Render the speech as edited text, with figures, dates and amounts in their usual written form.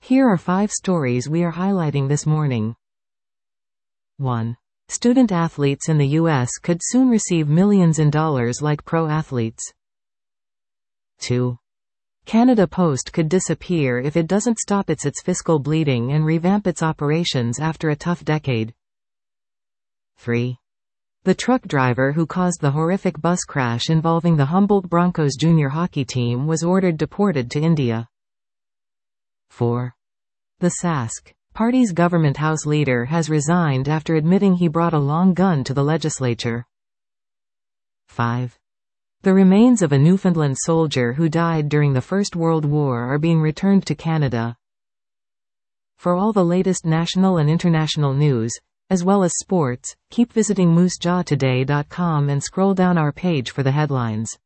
Here are 5 stories we are highlighting this morning. 1. Student athletes in the U.S. could soon receive millions in dollars like pro athletes. 2. Canada Post could disappear if it doesn't stop its fiscal bleeding and revamp its operations after a tough decade. 3. The truck driver who caused the horrific bus crash involving the Humboldt Broncos junior hockey team was ordered deported to India. 4. The Sask Party's government House leader has resigned after admitting he brought a long gun to the legislature. 5. The remains of a Newfoundland soldier who died during the First World War are being returned to Canada. For all the latest national and international news, as well as sports, keep visiting moosejawtoday.com and scroll down our page for the headlines.